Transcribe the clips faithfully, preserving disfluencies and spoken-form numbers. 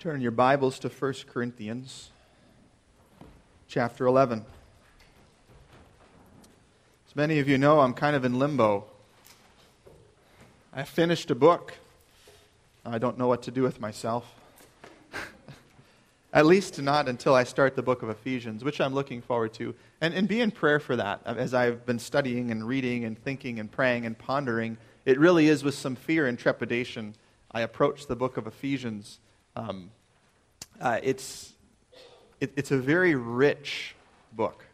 Turn your Bibles to First Corinthians chapter eleven. As many of you know, I'm kind of in limbo. I finished a book. I don't know what to do with myself. At least not until I start the book of Ephesians, which I'm looking forward to. And, and be in prayer for that. As I've been studying and reading and thinking and praying and pondering, it really is with some fear and trepidation I approach the book of Ephesians. Um, uh, it's it, it's a very rich book.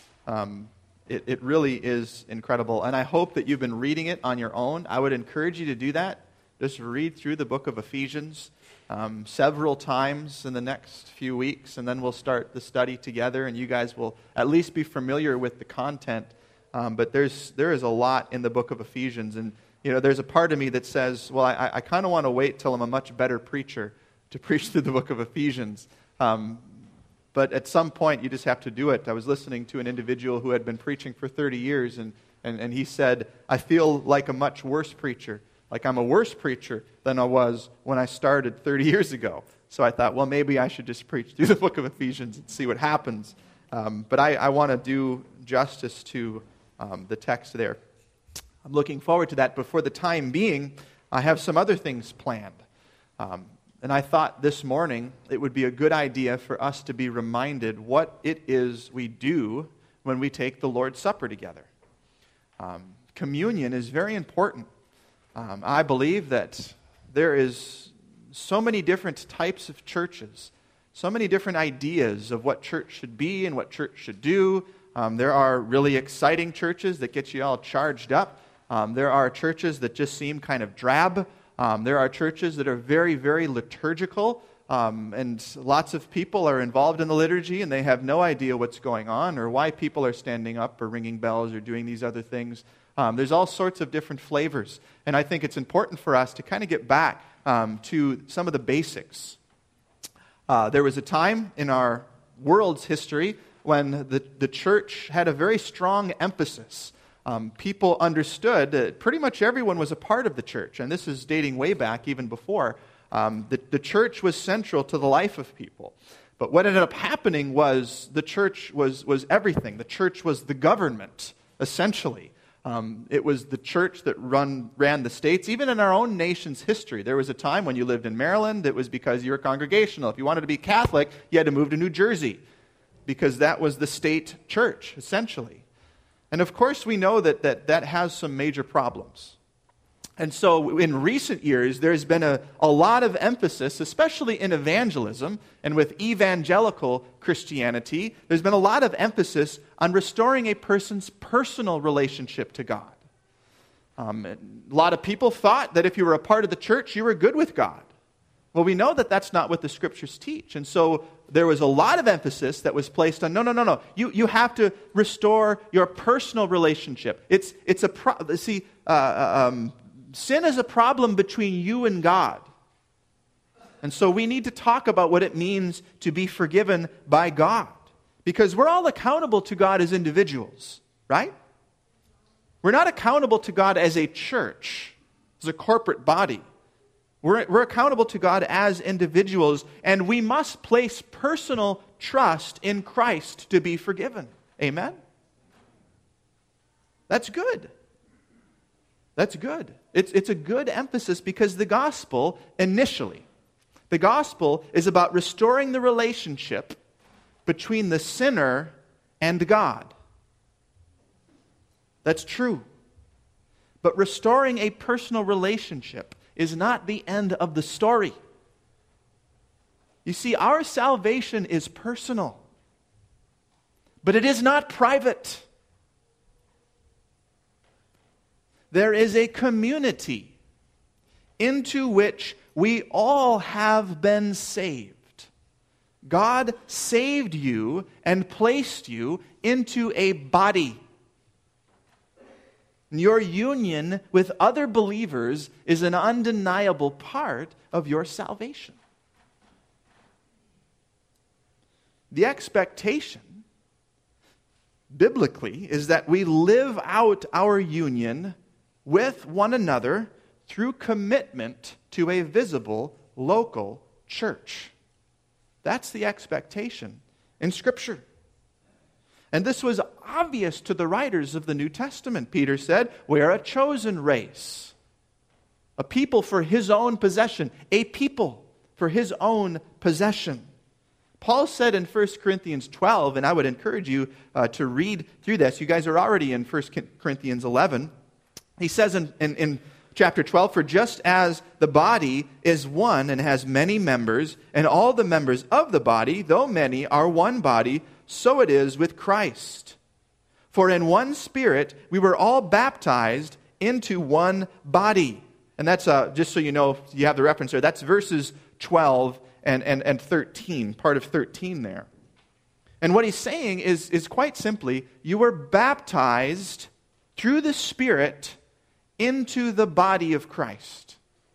Um, it, it really is incredible, and I hope that you've been reading it on your own. I would encourage you to do that. Just read through the book of Ephesians um, several times in the next few weeks, and then we'll start the study together, and you guys will at least be familiar with the content. Um, but there's there is a lot in the book of Ephesians, and you know, there's a part of me that says, well, I, I kind of want to wait till I'm a much better preacher to preach through the book of Ephesians. Um, but at some point, you just have to do it. I was listening to an individual who had been preaching for thirty years, and, and, and he said, I feel like a much worse preacher. Like I'm a worse preacher than I was when I started thirty years ago. So I thought, well, maybe I should just preach through the book of Ephesians and see what happens. Um, but I, I want to do justice to um, the text there. I'm looking forward to that, but for the time being, I have some other things planned. Um, and I thought this morning it would be a good idea for us to be reminded what it is we do when we take the Lord's Supper together. Um, communion is very important. Um, I believe that there is so many different types of churches, so many different ideas of what church should be and what church should do. Um, there are really exciting churches that get you all charged up. Um, there are churches that just seem kind of drab. Um, there are churches that are very, very liturgical, um, and lots of people are involved in the liturgy and they have no idea what's going on or why people are standing up or ringing bells or doing these other things. Um, there's all sorts of different flavors, and I think it's important for us to kind of get back um, to some of the basics. Uh, there was a time in our world's history when the, the church had a very strong emphasis. Um, people understood that pretty much everyone was a part of the church, and this is dating way back even before. Um, the, the church was central to the life of people. But what ended up happening was the church was, was everything. The church was the government, essentially. Um, it was the church that run, ran the states. Even in our own nation's history, there was a time when you lived in Maryland, it was because you were congregational. If you wanted to be Catholic, you had to move to New Jersey, because that was the state church, essentially. And of course, we know that, that that has some major problems. And so in recent years, there's been a, a lot of emphasis, especially in evangelism and with evangelical Christianity, there's been a lot of emphasis on restoring a person's personal relationship to God. Um, a lot of people thought that if you were a part of the church, you were good with God. Well, we know that that's not what the Scriptures teach. And so there was a lot of emphasis that was placed on, no, no, no, no. You, you have to restore your personal relationship. It's, it's a, pro- see, uh, um, sin is a problem between you and God. And so we need to talk about what it means to be forgiven by God. Because we're all accountable to God as individuals, right? We're not accountable to God as a church, as a corporate body. We're, we're accountable to God as individuals, and we must place personal trust in Christ to be forgiven. Amen? That's good. That's good. It's, it's a good emphasis because the gospel, initially, the gospel is about restoring the relationship between the sinner and God. That's true. But restoring a personal relationship is not the end of the story. You see, our salvation is personal, but it is not private. There is a community into which we all have been saved. God saved you and placed you into a body. Your union with other believers is an undeniable part of your salvation. The expectation, biblically, is that we live out our union with one another through commitment to a visible local church. That's the expectation in Scripture. And this was obvious to the writers of the New Testament. Peter said, we are a chosen race, a people for his own possession, a people for his own possession. Paul said in First Corinthians twelve, and I would encourage you uh, to read through this. You guys are already in First Corinthians eleven. He says in, in, in chapter twelve, for just as the body is one and has many members, and all the members of the body, though many, are one body, so it is with Christ. For in one Spirit we were all baptized into one body. And that's, uh, just so you know, you have the reference there, that's verses twelve and, and, and thirteen, part of thirteen there. And what he's saying is, is quite simply, you were baptized through the Spirit into the body of Christ.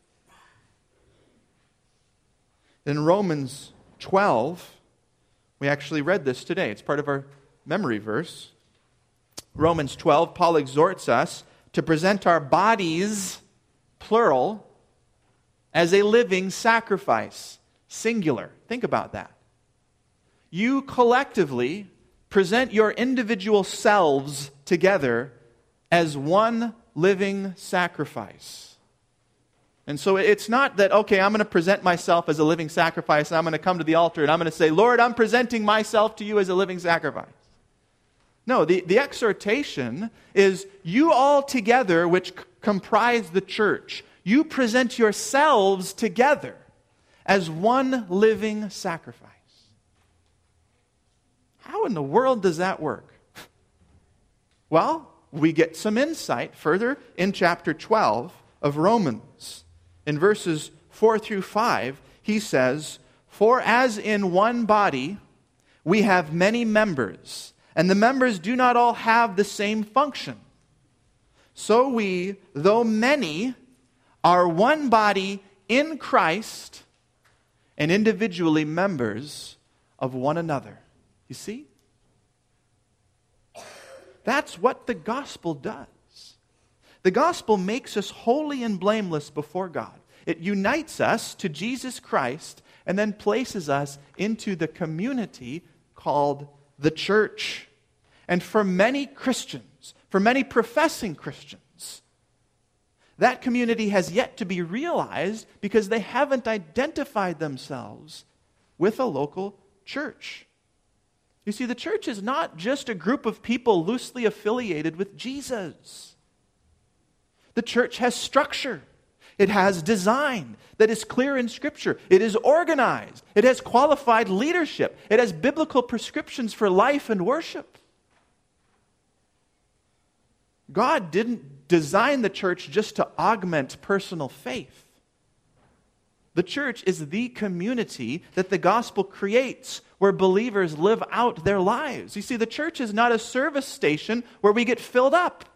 In Romans twelve, we actually read this today. It's part of our memory verse. Romans twelve, Paul exhorts us to present our bodies, plural, as a living sacrifice, singular. Think about that. You collectively present your individual selves together as one living sacrifice. And so it's not that, okay, I'm going to present myself as a living sacrifice, and I'm going to come to the altar, and I'm going to say, Lord, I'm presenting myself to you as a living sacrifice. No, the, the exhortation is you all together, which c- comprise the church, you present yourselves together as one living sacrifice. How in the world does that work? Well, we get some insight further in chapter twelve of Romans. In verses four through five, he says, for as in one body we have many members, and the members do not all have the same function. So we, though many, are one body in Christ and individually members of one another. You see? That's what the gospel does. The gospel makes us holy and blameless before God. It unites us to Jesus Christ and then places us into the community called the church. And for many Christians, for many professing Christians, that community has yet to be realized because they haven't identified themselves with a local church. You see, the church is not just a group of people loosely affiliated with Jesus. The church has structure. It has design that is clear in Scripture. It is organized. It has qualified leadership. It has biblical prescriptions for life and worship. God didn't design the church just to augment personal faith. The church is the community that the gospel creates where believers live out their lives. You see, the church is not a service station where we get filled up.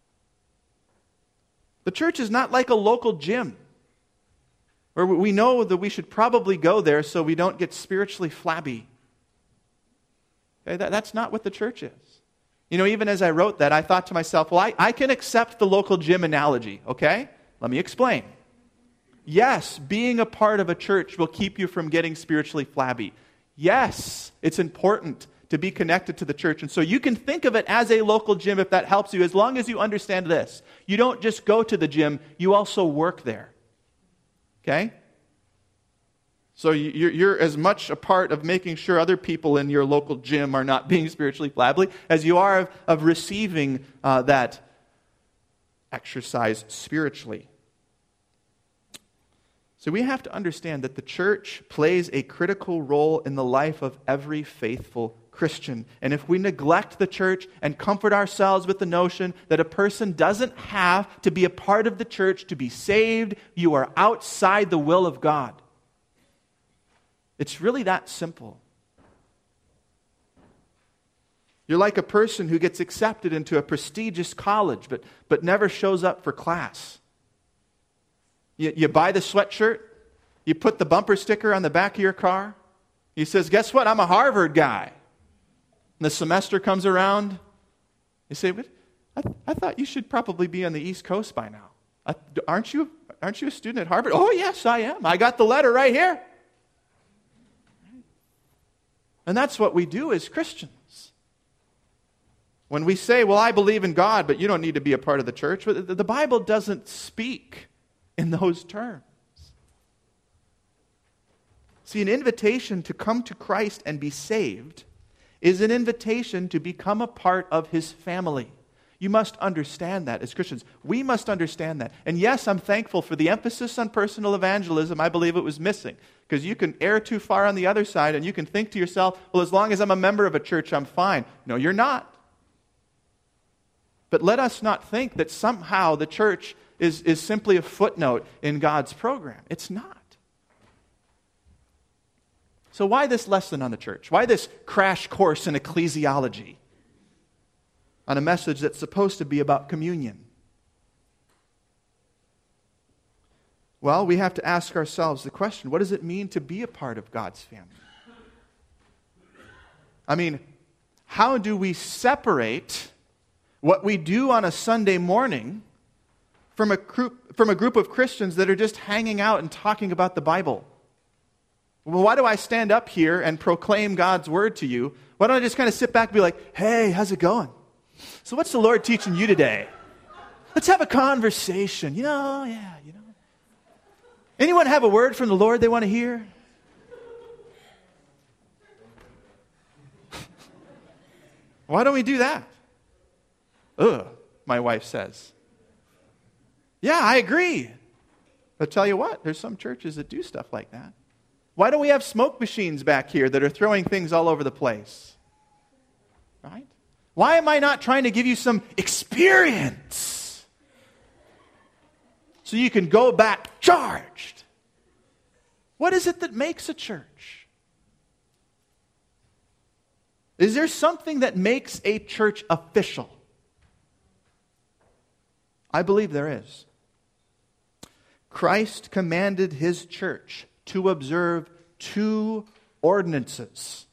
The church is not like a local gym where we know that we should probably go there so we don't get spiritually flabby. Okay, that, that's not what the church is. You know, even as I wrote that, I thought to myself, well, I, I can accept the local gym analogy, okay? Let me explain. Yes, being a part of a church will keep you from getting spiritually flabby. Yes, it's important to be connected to the church. And so you can think of it as a local gym if that helps you, as long as you understand this. You don't just go to the gym, you also work there. Okay? So you're, you're as much a part of making sure other people in your local gym are not being spiritually flabby as you are of, of receiving uh, that exercise spiritually. So we have to understand that the church plays a critical role in the life of every faithful Christian. And if we neglect the church and comfort ourselves with the notion that a person doesn't have to be a part of the church to be saved, you are outside the will of God. It's really that simple. You're like a person who gets accepted into a prestigious college but, but never shows up for class. You, you buy the sweatshirt, you put the bumper sticker on the back of your car. He says, guess what? I'm a Harvard guy. And the semester comes around. You say, but I, th- I thought you should probably be on the East Coast by now. I, aren't you, aren't you a student at Harvard? Oh, yes, I am. I got the letter right here. And that's what we do as Christians. When we say, well, I believe in God, but you don't need to be a part of the church, the Bible doesn't speak in those terms. See, an invitation to come to Christ and be saved is an invitation to become a part of His family. You must understand that as Christians. We must understand that. And yes, I'm thankful for the emphasis on personal evangelism. I believe it was missing. Because you can err too far on the other side and you can think to yourself, well, as long as I'm a member of a church, I'm fine. No, you're not. But let us not think that somehow the church is, is simply a footnote in God's program. It's not. So why this lesson on the church? Why this crash course in ecclesiology on a message that's supposed to be about communion? Well, we have to ask ourselves the question, what does it mean to be a part of God's family? I mean, how do we separate what we do on a Sunday morning from a group, from a group of Christians that are just hanging out and talking about the Bible? Well, why do I stand up here and proclaim God's word to you? Why don't I just kind of sit back and be like, hey, how's it going? So what's the Lord teaching you today? Let's have a conversation. You know, yeah, you know. Anyone have a word from the Lord they want to hear? Why don't we do that? Ugh, my wife says. Yeah, I agree. But tell you what, there's some churches that do stuff like that. Why don't we have smoke machines back here that are throwing things all over the place? Right? Why am I not trying to give you some experience so you can go back charged? What is it that makes a church? Is there something that makes a church official? I believe there is. Christ commanded His church to observe two ordinances.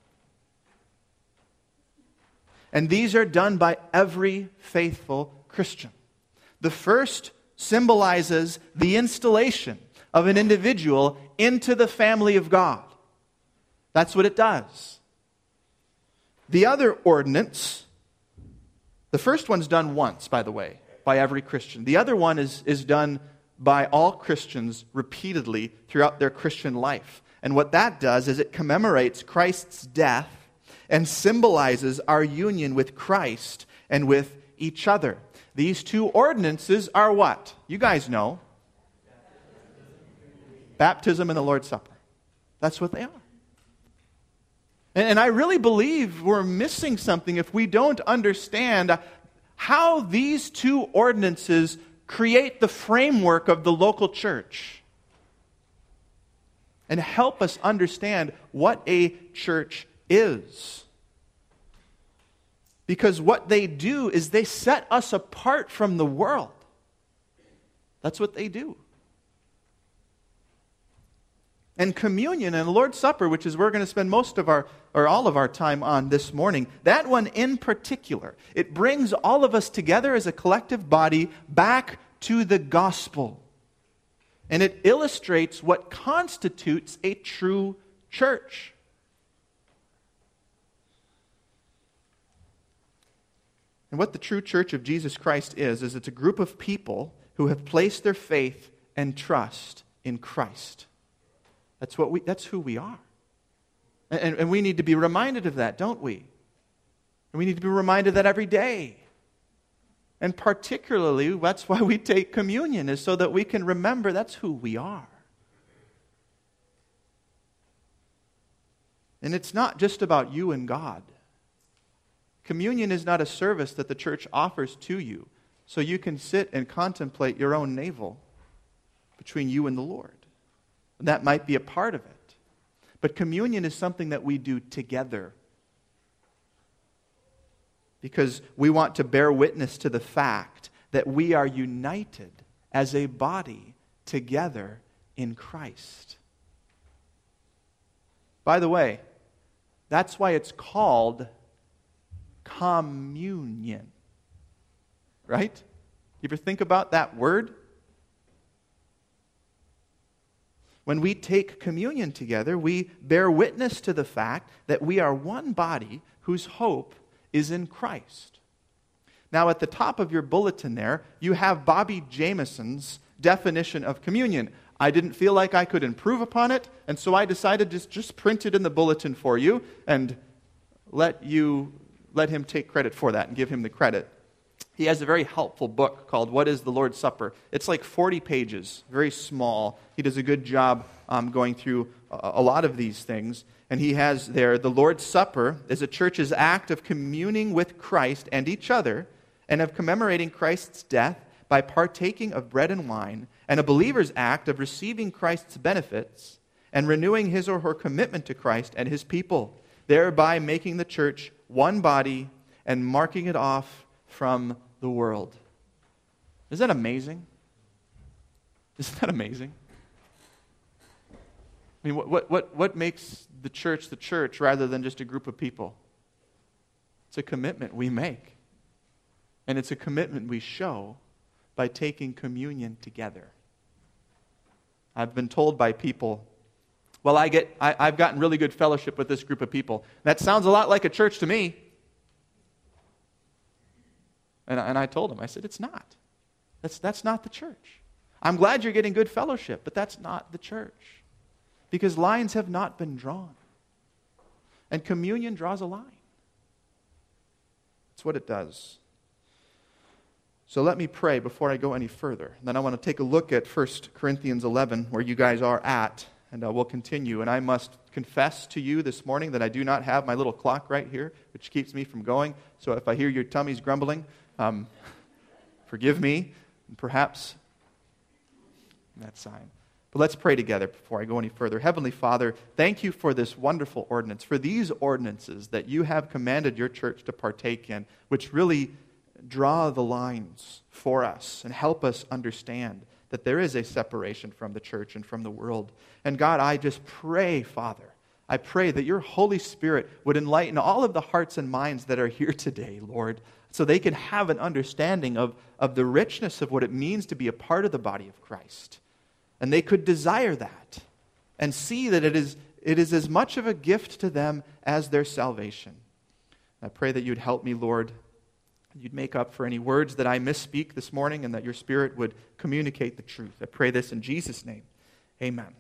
And these are done by every faithful Christian. The first symbolizes the installation of an individual into the family of God. That's what it does. The other ordinance, the first one's done once, by the way, by every Christian. The other one is, is done by all Christians repeatedly throughout their Christian life. And what that does is it commemorates Christ's death and symbolizes our union with Christ and with each other. These two ordinances are what? You guys know. Baptism and the Lord's Supper. That's what they are. And, and I really believe we're missing something if we don't understand how these two ordinances create the framework of the local church and help us understand what a church is. Because what they do is they set us apart from the world. That's what they do. And communion and the Lord's Supper, which is where we're going to spend most of our, or all of our time on this morning, that one in particular, it brings all of us together as a collective body back to the gospel. And it illustrates what constitutes a true church. And what the true church of Jesus Christ is, is it's a group of people who have placed their faith and trust in Christ. That's what we, that's who we are. And, and we need to be reminded of that, don't we? And we need to be reminded of that every day. And particularly, that's why we take communion, is so that we can remember that's who we are. And it's not just about you and God. Communion is not a service that the church offers to you so you can sit and contemplate your own navel between you and the Lord. And that might be a part of it. But communion is something that we do together. Because we want to bear witness to the fact that we are united as a body together in Christ. By the way, that's why it's called communion. Right? You ever think about that word? When we take communion together, we bear witness to the fact that we are one body whose hope is in Christ. Now, at the top of your bulletin there, you have Bobby Jameson's definition of communion. I didn't feel like I could improve upon it, and so I decided to just print it in the bulletin for you and let you let him take credit for that and give him the credit. He has a very helpful book called What is the Lord's Supper? It's like forty pages, very small. He does a good job um, going through a, a lot of these things. And he has there, the Lord's Supper is a church's act of communing with Christ and each other and of commemorating Christ's death by partaking of bread and wine, and a believer's act of receiving Christ's benefits and renewing his or her commitment to Christ and his people, thereby making the church one body and marking it off from the world. Isn't that amazing? Isn't that amazing? I mean, what, what, what makes the church the church rather than just a group of people? It's a commitment we make. And it's a commitment we show by taking communion together. I've been told by people, well, I get, I, I've gotten really good fellowship with this group of people. That sounds a lot like a church to me. And I, and I told them, I said, it's not. That's, that's not the church. I'm glad you're getting good fellowship, but that's not the church. Because lines have not been drawn. And communion draws a line. That's what it does. So let me pray before I go any further. Then I want to take a look at First Corinthians eleven, where you guys are at, and uh, we'll continue. And I must confess to you this morning that I do not have my little clock right here, which keeps me from going. So if I hear your tummies grumbling, um, forgive me, and perhaps that sign. But let's pray together before I go any further. Heavenly Father, thank you for this wonderful ordinance, for these ordinances that you have commanded your church to partake in, which really draw the lines for us and help us understand that there is a separation from the church and from the world. And God, I just pray, Father, I pray that your Holy Spirit would enlighten all of the hearts and minds that are here today, Lord, so they can have an understanding of, of the richness of what it means to be a part of the body of Christ. And they could desire that and see that it is, it is as much of a gift to them as their salvation. I pray that you'd help me, Lord. You'd make up for any words that I misspeak this morning, and that your Spirit would communicate the truth. I pray this in Jesus' name. Amen.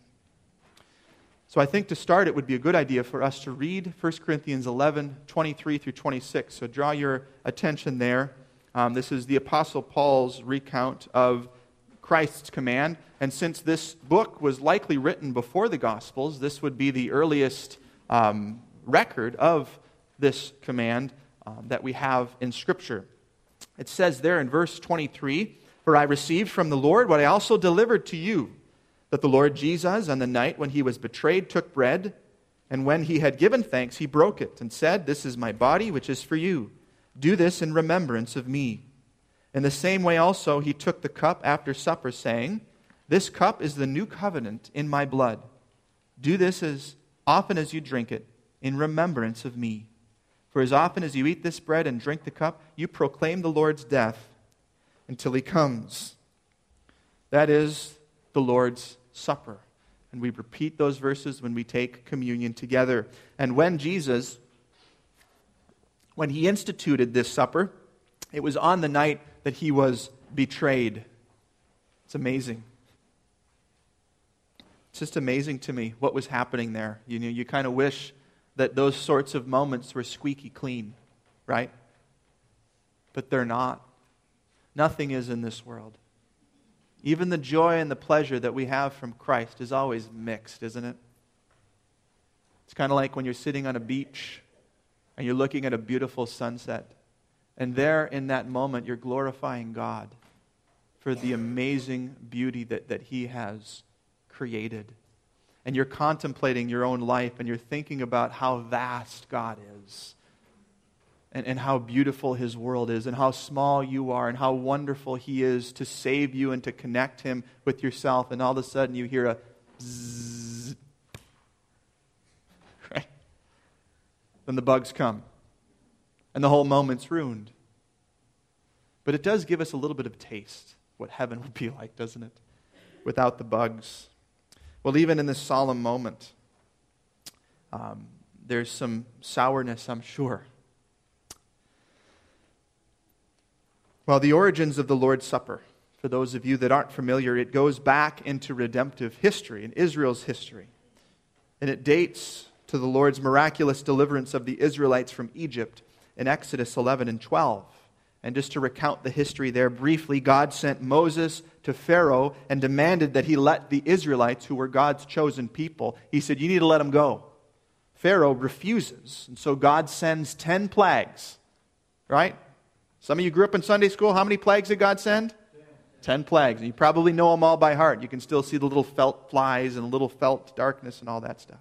So I think to start, it would be a good idea for us to read First Corinthians eleven, twenty-three through twenty-six. So draw your attention there. Um, this is the Apostle Paul's recount of Christ's command. And since this book was likely written before the Gospels, this would be the earliest um, record of this command Um, that we have in Scripture. It says there in verse twenty-three, "For I received from the Lord what I also delivered to you, that the Lord Jesus, on the night when he was betrayed, took bread, and when he had given thanks, he broke it, and said, 'This is my body, which is for you. Do this in remembrance of me.' In the same way also he took the cup after supper, saying, 'This cup is the new covenant in my blood. Do this as often as you drink it, in remembrance of me. For as often as you eat this bread and drink the cup, you proclaim the Lord's death until he comes.'" That is the Lord's Supper. And we repeat those verses when we take communion together. And when Jesus, when he instituted this supper, it was on the night that he was betrayed. It's amazing. It's just amazing to me what was happening there. You know, you kind of wish that those sorts of moments were squeaky clean, right? But they're not. Nothing is in this world. Even the joy and the pleasure that we have from Christ is always mixed, isn't it? It's kind of like when you're sitting on a beach and you're looking at a beautiful sunset. And there in that moment, you're glorifying God for the amazing beauty that, that He has created. And you're contemplating your own life, and you're thinking about how vast God is, and, and how beautiful His world is, and how small you are, and how wonderful He is to save you and to connect Him with yourself. And all of a sudden you hear a zzz. Right? Then the bugs come, and the whole moment's ruined. But it does give us a little bit of taste what heaven would be like, doesn't it? Without the bugs. Well, even in this solemn moment, um, there's some sourness, I'm sure. Well, the origins of the Lord's Supper, for those of you that aren't familiar, it goes back into redemptive history, in Israel's history. And it dates to the Lord's miraculous deliverance of the Israelites from Egypt in Exodus eleven and twelve. And just to recount the history there briefly, God sent Moses to Pharaoh and demanded that he let the Israelites, who were God's chosen people, he said, you need to let them go. Pharaoh refuses, and so God sends ten plagues, right? Some of you grew up in Sunday school. How many plagues did God send? Ten plagues. And you probably know them all by heart. You can still see the little felt flies and little felt darkness and all that stuff.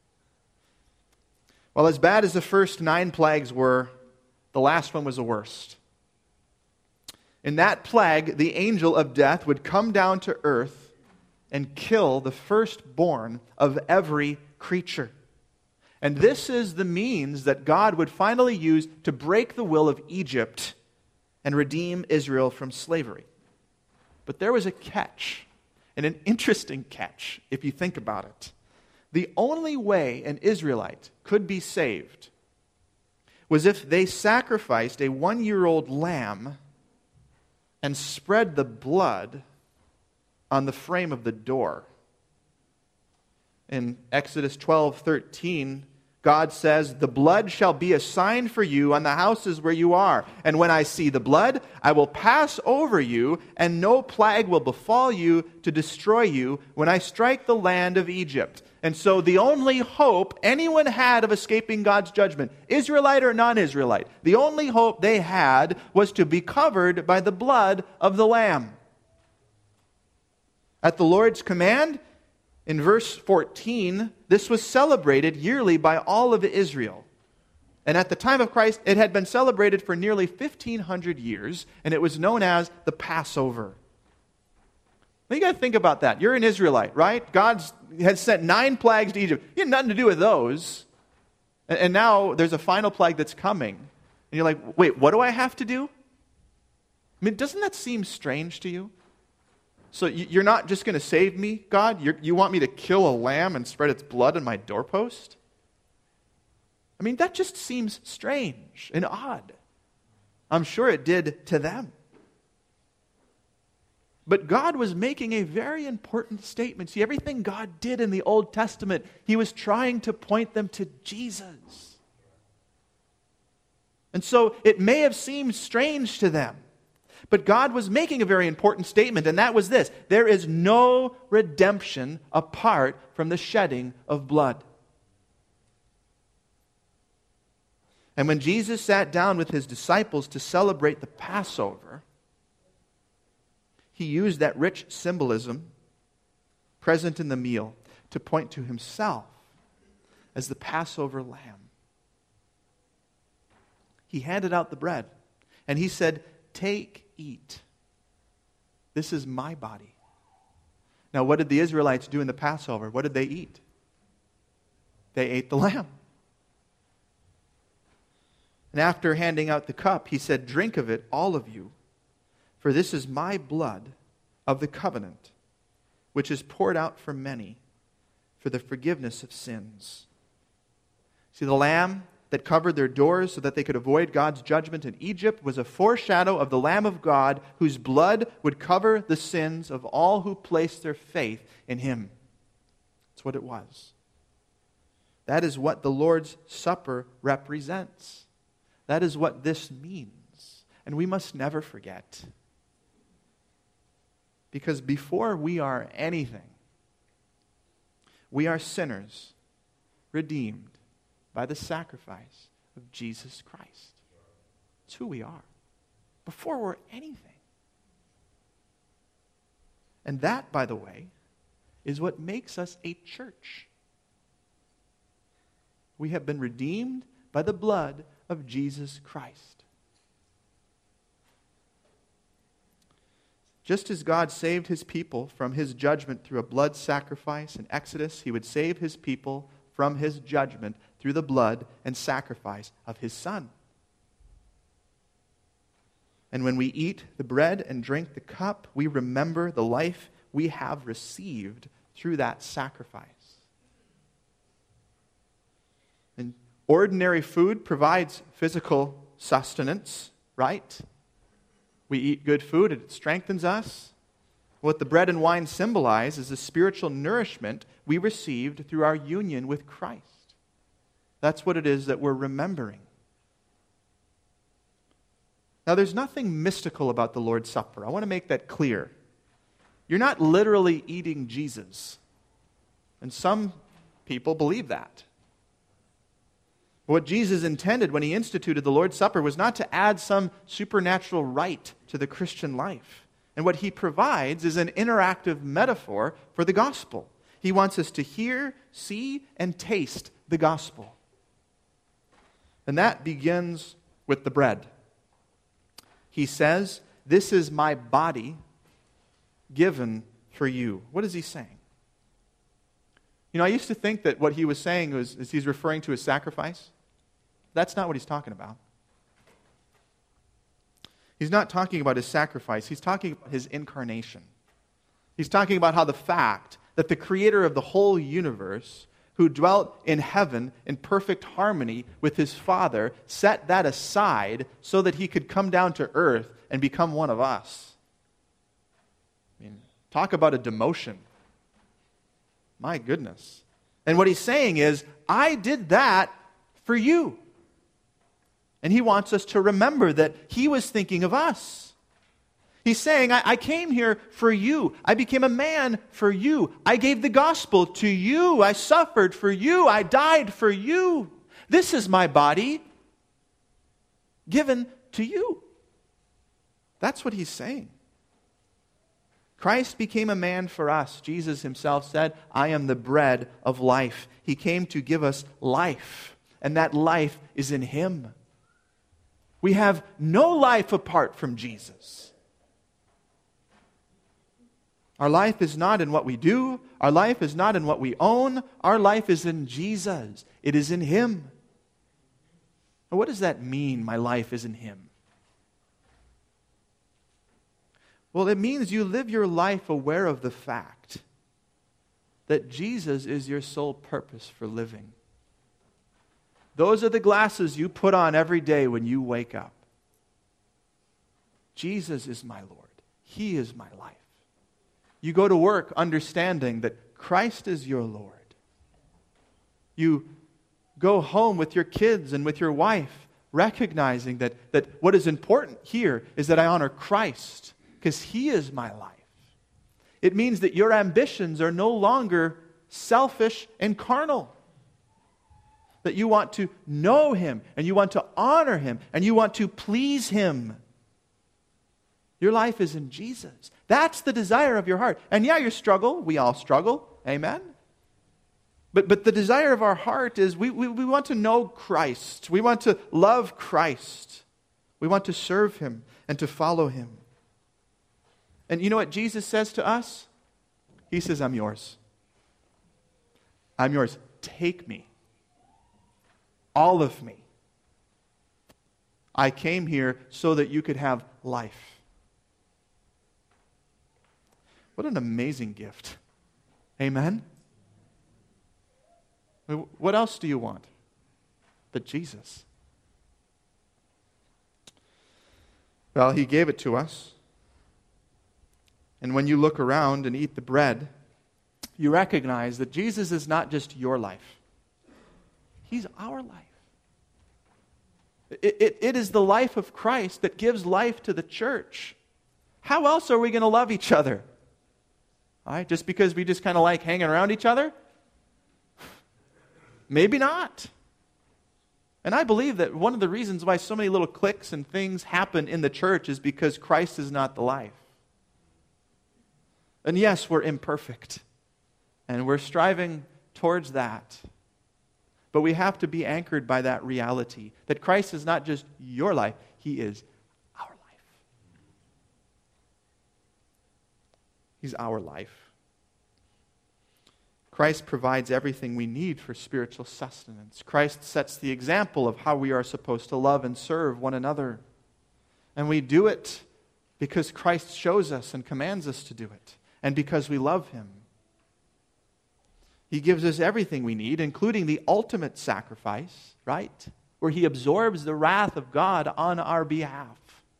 Well, as bad as the first nine plagues were, the last one was the worst. In that plague, the angel of death would come down to earth and kill the firstborn of every creature. And this is the means that God would finally use to break the will of Egypt and redeem Israel from slavery. But there was a catch, and an interesting catch, if you think about it. The only way an Israelite could be saved was if they sacrificed a one-year-old lamb and spread the blood on the frame of the door. In Exodus twelve thirteen, God says, the blood shall be a sign for you on the houses where you are. And when I see the blood, I will pass over you, and no plague will befall you to destroy you when I strike the land of Egypt. And so the only hope anyone had of escaping God's judgment, Israelite or non-Israelite, the only hope they had was to be covered by the blood of the Lamb. At the Lord's command, in verse fourteen, this was celebrated yearly by all of Israel. And at the time of Christ, it had been celebrated for nearly fifteen hundred years, and it was known as the Passover. Now you got to think about that. You're an Israelite, right? God had sent nine plagues to Egypt. You had nothing to do with those. And, and now there's a final plague that's coming. And you're like, wait, what do I have to do? I mean, doesn't that seem strange to you? So you're not just going to save me, God? You're, you want me to kill a lamb and spread its blood on my doorpost? I mean, that just seems strange and odd. I'm sure it did to them. But God was making a very important statement. See, everything God did in the Old Testament, He was trying to point them to Jesus. And so it may have seemed strange to them. But God was making a very important statement, and that was this: there is no redemption apart from the shedding of blood. And when Jesus sat down with His disciples to celebrate the Passover, He used that rich symbolism present in the meal to point to Himself as the Passover lamb. He handed out the bread, and He said, "Take, eat. This is my body." Now, what did the Israelites do in the Passover? What did they eat? They ate the lamb. And after handing out the cup, He said, "Drink of it, all of you, for this is my blood of the covenant, which is poured out for many for the forgiveness of sins." See, the lamb that covered their doors so that they could avoid God's judgment in Egypt was a foreshadow of the Lamb of God, whose blood would cover the sins of all who placed their faith in Him. That's what it was. That is what the Lord's Supper represents. That is what this means. And we must never forget. Because before we are anything, we are sinners redeemed by the sacrifice of Jesus Christ. It's who we are. Before we're anything. And that, by the way, is what makes us a church. We have been redeemed by the blood of Jesus Christ. Just as God saved His people from His judgment through a blood sacrifice in Exodus, He would save His people from His judgment through the blood and sacrifice of His Son. And when we eat the bread and drink the cup, we remember the life we have received through that sacrifice. And ordinary food provides physical sustenance, right? We eat good food, it strengthens us. What the bread and wine symbolize is the spiritual nourishment we received through our union with Christ. That's what it is that we're remembering. Now, there's nothing mystical about the Lord's Supper. I want to make that clear. You're not literally eating Jesus. And some people believe that. What Jesus intended when he instituted the Lord's Supper was not to add some supernatural rite to the Christian life. And what he provides is an interactive metaphor for the gospel. He wants us to hear, see, and taste the gospel. And that begins with the bread. He says, "This is my body given for you." What is he saying? You know, I used to think that what he was saying was is he's referring to his sacrifice. That's not what he's talking about. He's not talking about his sacrifice. He's talking about his incarnation. He's talking about how the fact that the creator of the whole universe, who dwelt in heaven in perfect harmony with his Father, set that aside so that he could come down to earth and become one of us. I mean, talk about a demotion. My goodness. And what he's saying is, I did that for you. And he wants us to remember that he was thinking of us. He's saying, I, I came here for you. I became a man for you. I gave the gospel to you. I suffered for you. I died for you. This is my body given to you. That's what he's saying. Christ became a man for us. Jesus himself said, I am the bread of life. He came to give us life, and that life is in him. We have no life apart from Jesus. Our life is not in what we do. Our life is not in what we own. Our life is in Jesus. It is in him. Now, what does that mean, my life is in him? Well, it means you live your life aware of the fact that Jesus is your sole purpose for living. Those are the glasses you put on every day when you wake up. Jesus is my Lord. He is my life. You go to work understanding that Christ is your Lord. You go home with your kids and with your wife recognizing that, that what is important here is that I honor Christ because he is my life. It means that your ambitions are no longer selfish and carnal. That you want to know him, and you want to honor him, and you want to please him. Your life is in Jesus. That's the desire of your heart. And yeah, you struggle. We all struggle. Amen? But, but the desire of our heart is we, we, we want to know Christ. We want to love Christ. We want to serve him and to follow him. And you know what Jesus says to us? He says, I'm yours. I'm yours. Take me. All of me. I came here so that you could have life. What an amazing gift. Amen? What else do you want but Jesus? Well, he gave it to us. And when you look around and eat the bread, you recognize that Jesus is not just your life. He's our life. It, it, it is the life of Christ that gives life to the church. How else are we going to love each other? All right, just because we just kind of like hanging around each other? Maybe not. And I believe that one of the reasons why so many little cliques and things happen in the church is because Christ is not the life. And yes, we're imperfect. And we're striving towards that. But we have to be anchored by that reality that Christ is not just your life, he is our life. He's our life. Christ provides everything we need for spiritual sustenance. Christ sets the example of how we are supposed to love and serve one another. And we do it because Christ shows us and commands us to do it, and because we love him. He gives us everything we need, including the ultimate sacrifice, right? Where He absorbs the wrath of God on our behalf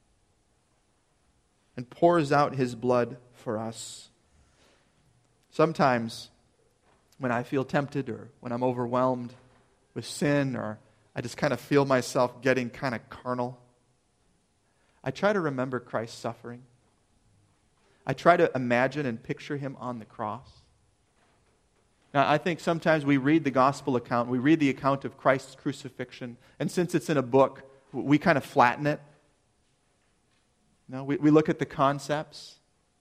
and pours out His blood for us. Sometimes when I feel tempted or when I'm overwhelmed with sin or I just kind of feel myself getting kind of carnal, I try to remember Christ's suffering. I try to imagine and picture Him on the cross. Now, I think sometimes we read the gospel account, we read the account of Christ's crucifixion, and since it's in a book, we kind of flatten it. No, we, we look at the concepts.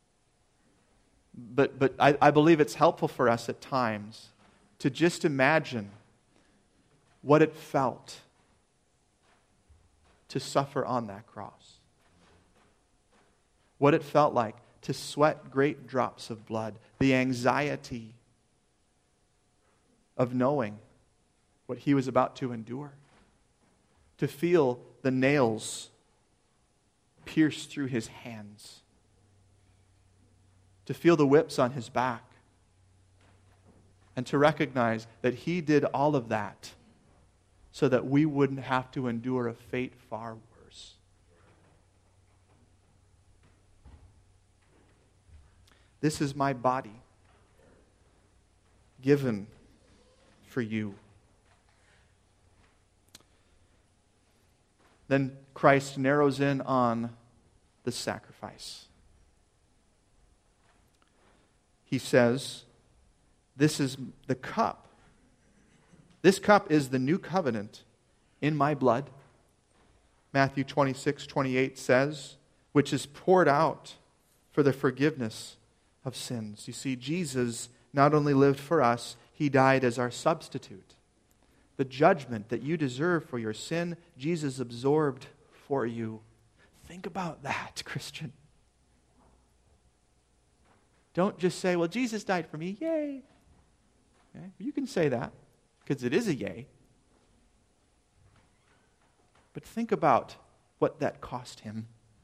But, but I, I believe it's helpful for us at times to just imagine what it felt to suffer on that cross. What it felt like to sweat great drops of blood. The anxiety of knowing what He was about to endure. To feel the nails pierce through His hands. To feel the whips on His back. And to recognize that He did all of that so that we wouldn't have to endure a fate far worse. This is my body given for you. Then Christ narrows in on the sacrifice. He says, this is the cup. This cup is the new covenant in my blood. Matthew twenty-six, twenty-eight says, which is poured out for the forgiveness of sins. You see, Jesus not only lived for us, He died as our substitute. The judgment that you deserve for your sin, Jesus absorbed for you. Think about that, Christian. Don't just say, well, Jesus died for me, yay. Okay? You can say that, because it is a yay. But think about what that cost Him.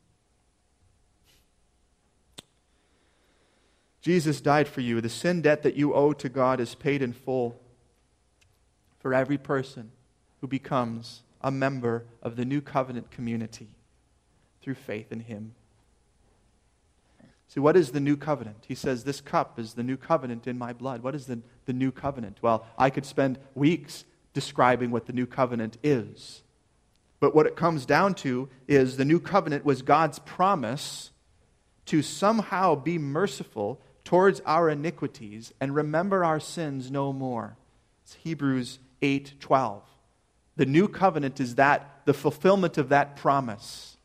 Jesus died for you. The sin debt that you owe to God is paid in full for every person who becomes a member of the new covenant community through faith in Him. See, what is the new covenant? He says, this cup is the new covenant in my blood. What is the, the new covenant? Well, I could spend weeks describing what the new covenant is. But what it comes down to is the new covenant was God's promise to somehow be merciful towards our iniquities and remember our sins no more. It's Hebrews eight twelve. The new covenant is that, the fulfillment of that promise.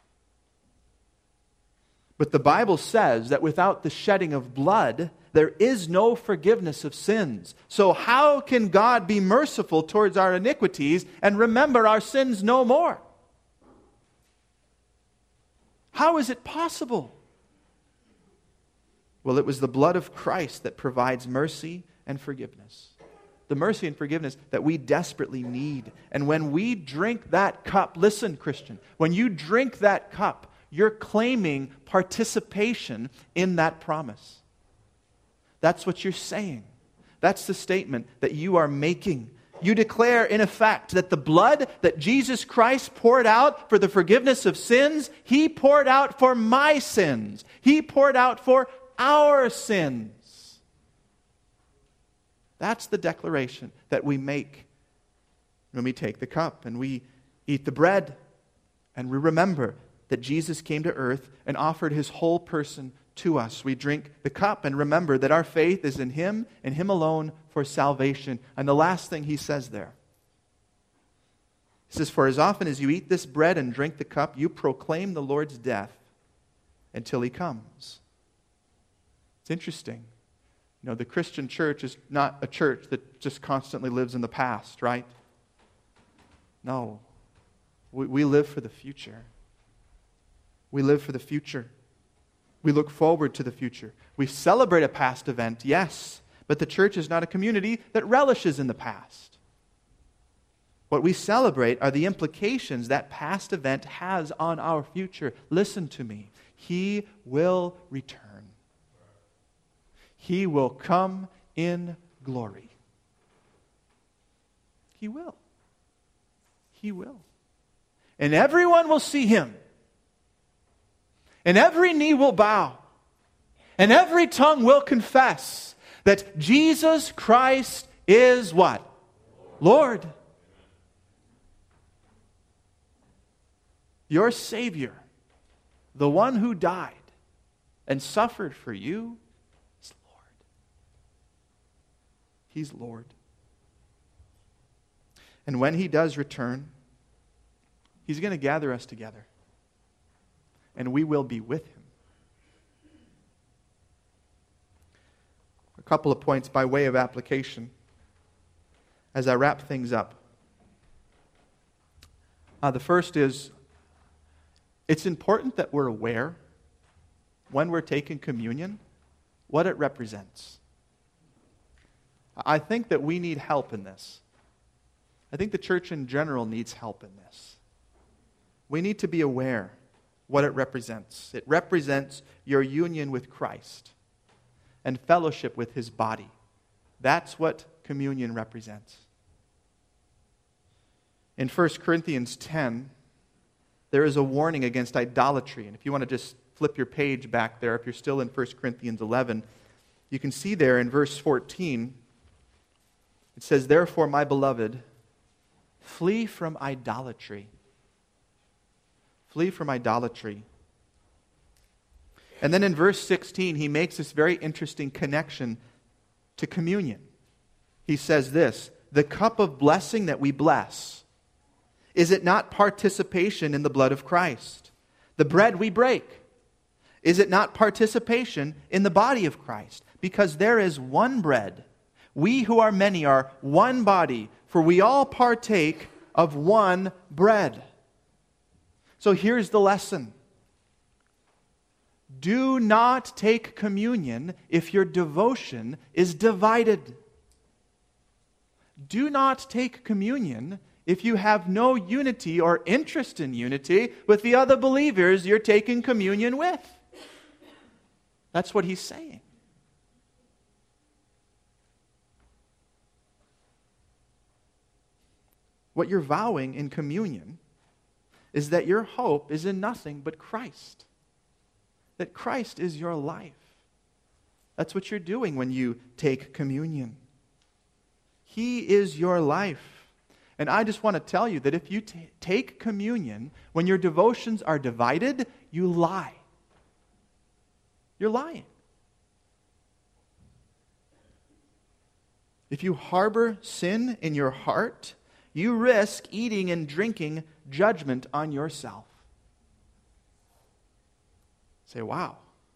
But the Bible says that without the shedding of blood, there is no forgiveness of sins. So how can God be merciful towards our iniquities and remember our sins no more? How is it possible? Well, it was the blood of Christ that provides mercy and forgiveness. The mercy and forgiveness that we desperately need. And when we drink that cup, listen, Christian, when you drink that cup, you're claiming participation in that promise. That's what you're saying. That's the statement that you are making. You declare, in effect, that the blood that Jesus Christ poured out for the forgiveness of sins, He poured out for my sins. He poured out for our sins. That's the declaration that we make when we take the cup and we eat the bread and we remember that Jesus came to earth and offered His whole person to us. We drink the cup and remember that our faith is in Him and Him alone for salvation. And the last thing He says there, He says, for as often as you eat this bread and drink the cup, you proclaim the Lord's death until He comes. It's interesting. You know, the Christian church is not a church that just constantly lives in the past, right? No. We, we live for the future. We live for the future. We look forward to the future. We celebrate a past event, yes, but the church is not a community that relishes in the past. What we celebrate are the implications that past event has on our future. Listen to me. He will return. He will come in glory. He will. He will. And everyone will see him. And every knee will bow. And every tongue will confess that Jesus Christ is what? Lord. Your Savior, the one who died and suffered for you, is Lord. He's Lord. And when he does return, he's going to gather us together. And we will be with him. A couple of points by way of application as I wrap things up. Uh, the first is, it's important that we're aware when we're taking communion what it represents. I think that we need help in this. I think the church in general needs help in this. We need to be aware what it represents. It represents your union with Christ and fellowship with his body. That's what communion represents. In First Corinthians ten, there is a warning against idolatry. And if you want to just flip your page back there, if you're still in First Corinthians eleven, you can see there in verse fourteen, it says, "Therefore, my beloved, flee from idolatry." Flee from idolatry. And then in verse sixteen, he makes this very interesting connection to communion. He says this, "The cup of blessing that we bless, is it not participation in the blood of Christ? The bread we break, is it not participation in the body of Christ? Because there is one bread. We who are many are one body, for we all partake of one bread." So here's the lesson. Do not take communion if your devotion is divided. Do not take communion if you have no unity or interest in unity with the other believers you're taking communion with. That's what he's saying. What you're vowing in communion is that your hope is in nothing but Christ. That Christ is your life. That's what you're doing when you take communion. He is your life. And I just want to tell you that if you t- take communion when your devotions are divided, you lie. You're lying. If you harbor sin in your heart, you risk eating and drinking judgment on yourself. Say, wow.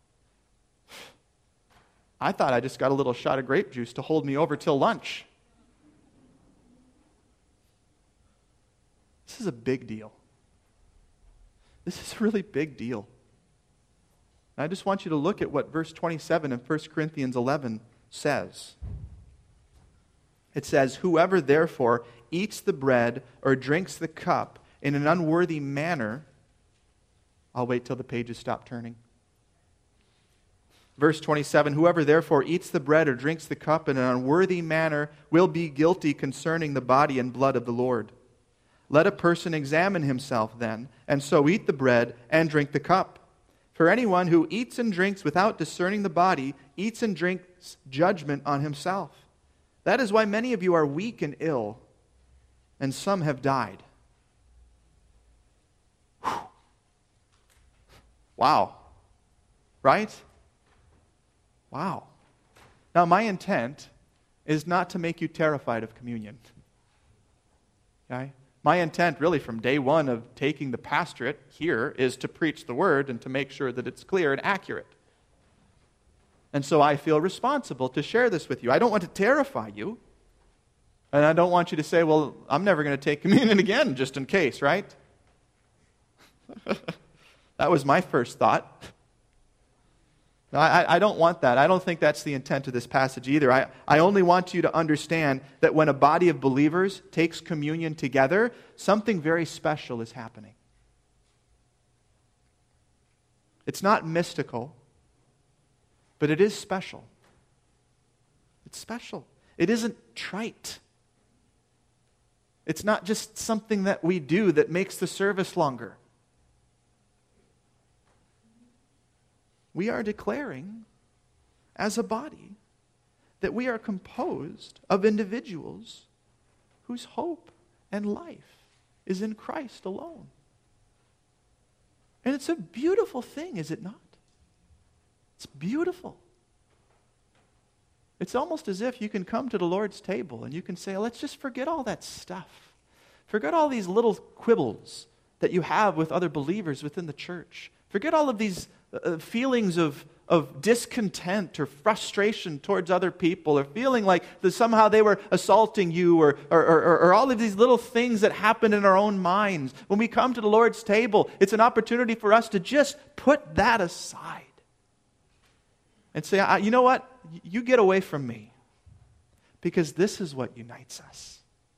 I thought I just got a little shot of grape juice to hold me over till lunch. This is a big deal. This is a really big deal. And I just want you to look at what verse twenty-seven of First Corinthians eleven says. It says, "Whoever therefore eats the bread or drinks the cup in an unworthy manner," I'll wait till the pages stop turning. Verse twenty-seven, "Whoever therefore eats the bread or drinks the cup in an unworthy manner will be guilty concerning the body and blood of the Lord. Let a person examine himself then, and so eat the bread and drink the cup. For anyone who eats and drinks without discerning the body eats and drinks judgment on himself. That is why many of you are weak and ill, and some have died." Whew. Wow. Right? Wow. Now, my intent is not to make you terrified of communion. Okay? My intent, really, from day one of taking the pastorate here is to preach the word and to make sure that it's clear and accurate. And so I feel responsible to share this with you. I don't want to terrify you. And I don't want you to say, well, I'm never going to take communion again, just in case, right? That was my first thought. No, I, I don't want that. I don't think that's the intent of this passage either. I, I only want you to understand that when a body of believers takes communion together, something very special is happening. It's not mystical, but it is special. It's special. It isn't trite. It's not just something that we do that makes the service longer. We are declaring, as a body, that we are composed of individuals whose hope and life is in Christ alone. And it's a beautiful thing, is it not? It's beautiful. It's almost as if you can come to the Lord's table and you can say, let's just forget all that stuff. Forget all these little quibbles that you have with other believers within the church. Forget all of these uh, feelings of, of discontent or frustration towards other people, or feeling like that somehow they were assaulting you, or, or, or, or all of these little things that happen in our own minds. When we come to the Lord's table, it's an opportunity for us to just put that aside and say, you know what? You get away from me, because this is what unites us.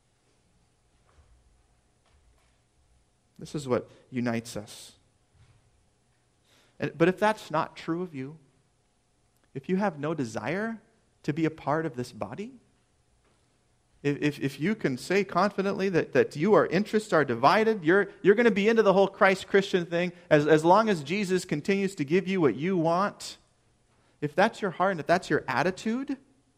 This is what unites us. But if that's not true of you, if you have no desire to be a part of this body, if, if you can say confidently that, that your interests are divided, you're, you're going to be into the whole Christ Christian thing as, as long as Jesus continues to give you what you want, if that's your heart and if that's your attitude,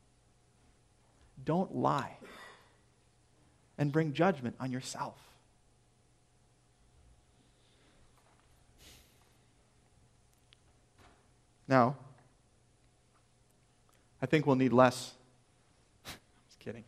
don't lie and bring judgment on yourself. Now, I think we'll need less. Just kidding.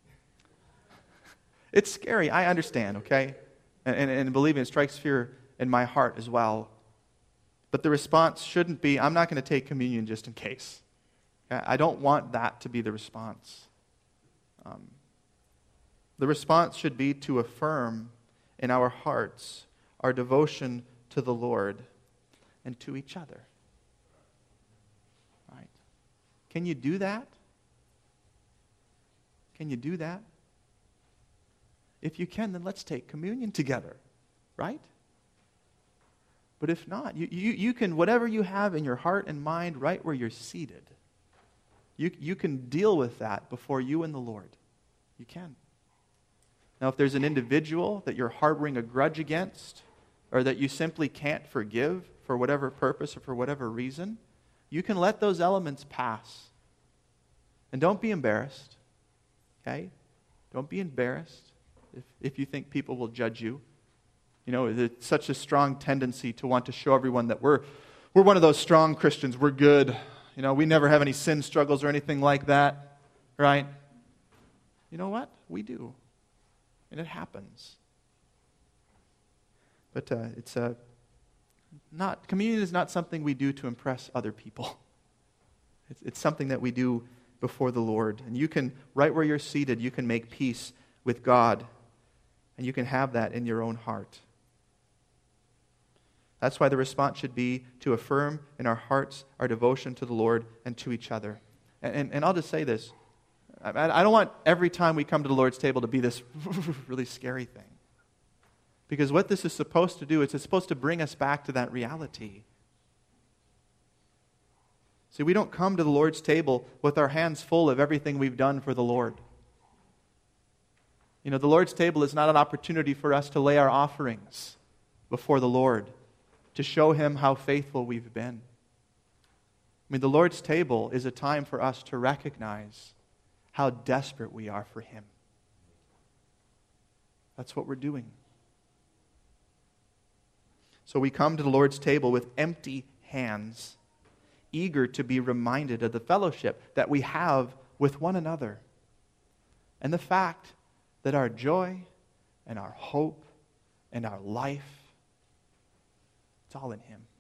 It's scary, I understand, okay? And, and, and believe me, it strikes fear in my heart as well. But the response shouldn't be, I'm not going to take communion just in case. Okay? I don't want that to be the response. Um, the response should be to affirm in our hearts our devotion to the Lord and to each other. Right? Can you do that? Can you do that? If you can, then let's take communion together, right? But if not, you, you, you can, whatever you have in your heart and mind right where you're seated, you, you can deal with that before you and the Lord. You can. Now, if there's an individual that you're harboring a grudge against, or that you simply can't forgive for whatever purpose or for whatever reason, you can let those elements pass. And don't be embarrassed, okay? Don't be embarrassed if, if you think people will judge you. You know, it's such a strong tendency to want to show everyone that we're we're one of those strong Christians. We're good. You know, we never have any sin struggles or anything like that, right? You know what? We do. And it happens. But uh, it's uh, not, communion is not something we do to impress other people. It's, it's something that we do before the Lord. And you can, right where you're seated, you can make peace with God. And you can have that in your own heart. That's why the response should be to affirm in our hearts our devotion to the Lord and to each other. And, and, and I'll just say this. I, I don't want every time we come to the Lord's table to be this really scary thing. Because what this is supposed to do is it's supposed to bring us back to that reality. See, we don't come to the Lord's table with our hands full of everything we've done for the Lord. You know, the Lord's table is not an opportunity for us to lay our offerings before the Lord, to show Him how faithful we've been. I mean, the Lord's table is a time for us to recognize how desperate we are for Him. That's what we're doing. So we come to the Lord's table with empty hands, eager to be reminded of the fellowship that we have with one another, and the fact that our joy and our hope and our life, it's all in Him.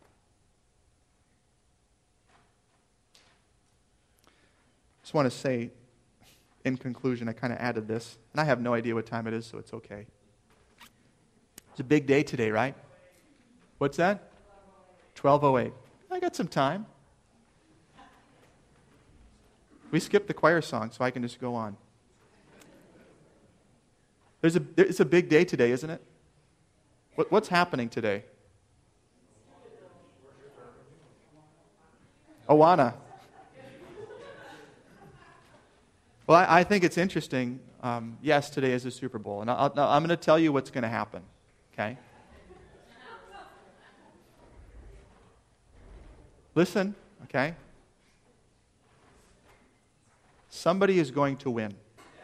I just want to say, in conclusion, I kind of added this, and I have no idea what time it is, so it's okay. It's a big day today, right? What's that? twelve oh eight. I got some time. We skipped the choir song, so I can just go on. There's a, it's a big day today, isn't it? What, what's happening today? Awana. Well, I, I think it's interesting. Um, yes, today is the Super Bowl, and I'll, I'm going to tell you what's going to happen, okay? Listen, okay? Somebody is going to win.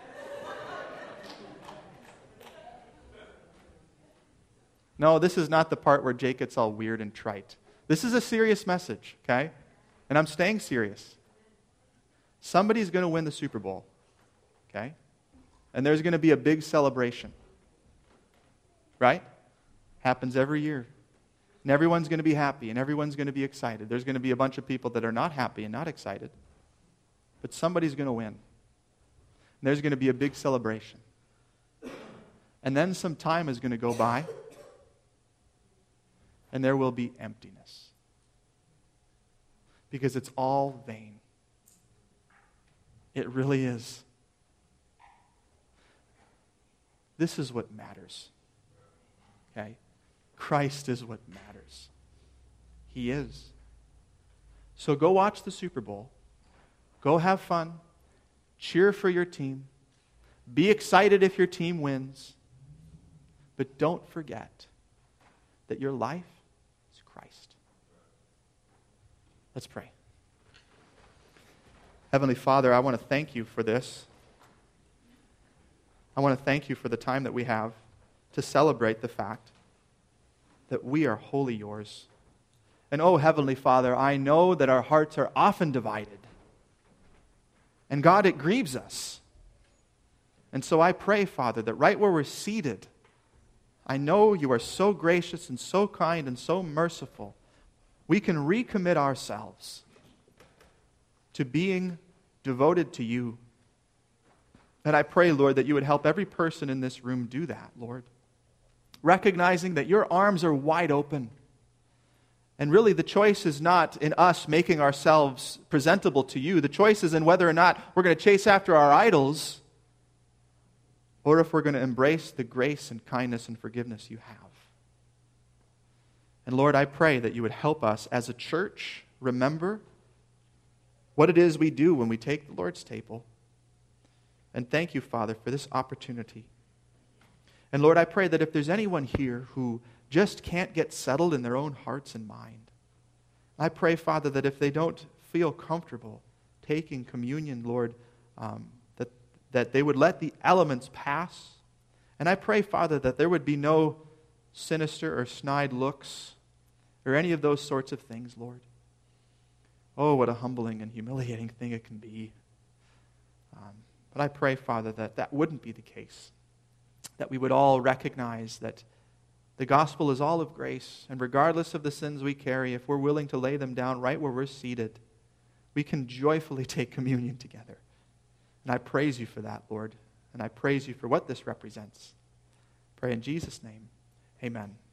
No, this is not the part where Jake gets all weird and trite. This is a serious message, okay? And I'm staying serious. Somebody's going to win the Super Bowl, okay? And there's going to be a big celebration, right? Happens every year. And everyone's going to be happy, and everyone's going to be excited. There's going to be a bunch of people that are not happy and not excited. But somebody's going to win. And there's going to be a big celebration. And then some time is going to go by, and there will be emptiness. Because it's all vain. It really is. This is what matters. Okay? Christ is what matters. He is. So go watch the Super Bowl. Go have fun. Cheer for your team. Be excited if your team wins. But don't forget that your life is Christ. Let's pray. Heavenly Father, I want to thank you for this. I want to thank you for the time that we have to celebrate the fact that we are wholly yours. And oh, Heavenly Father, I know that our hearts are often divided. And God, it grieves us. And so I pray, Father, that right where we're seated, I know you are so gracious and so kind and so merciful, we can recommit ourselves to being devoted to you. And I pray, Lord, that you would help every person in this room do that, Lord. Recognizing that your arms are wide open. And really the choice is not in us making ourselves presentable to you. The choice is in whether or not we're going to chase after our idols or if we're going to embrace the grace and kindness and forgiveness you have. And Lord, I pray that you would help us as a church remember what it is we do when we take the Lord's table. And thank you, Father, for this opportunity. And Lord, I pray that if there's anyone here who just can't get settled in their own hearts and mind, I pray, Father, that if they don't feel comfortable taking communion, Lord, um, that, that they would let the elements pass. And I pray, Father, that there would be no sinister or snide looks or any of those sorts of things, Lord. Oh, what a humbling and humiliating thing it can be. Um, but I pray, Father, that that wouldn't be the case. That we would all recognize that the gospel is all of grace, and regardless of the sins we carry, if we're willing to lay them down right where we're seated, we can joyfully take communion together. And I praise you for that, Lord. And I praise you for what this represents. Pray in Jesus' name. Amen.